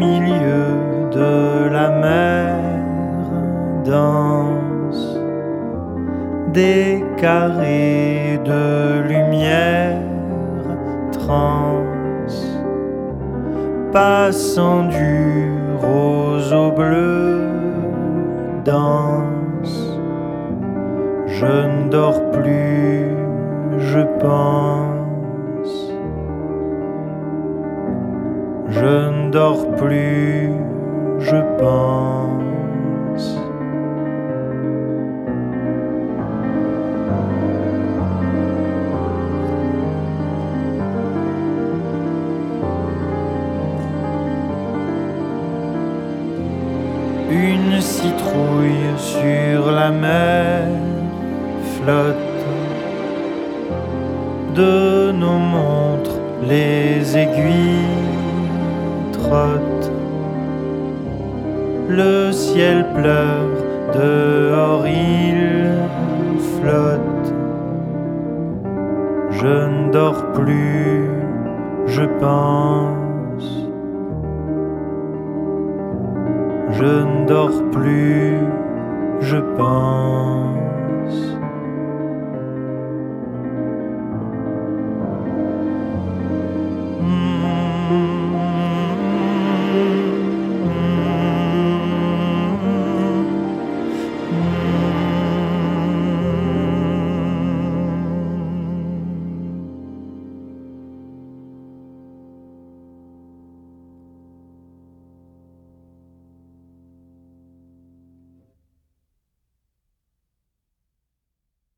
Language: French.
milieu de la mer dansent des carrés de lumière trans, passant du rose au bleu, danse. Je ne dors plus, je pense. Je ne dors plus, je pense. Une citrouille sur la mer flotte. De nos montres, les aiguilles trottent. Le ciel pleure, dehors il flotte. Je ne dors plus, je pense. Je ne dors plus, je pense.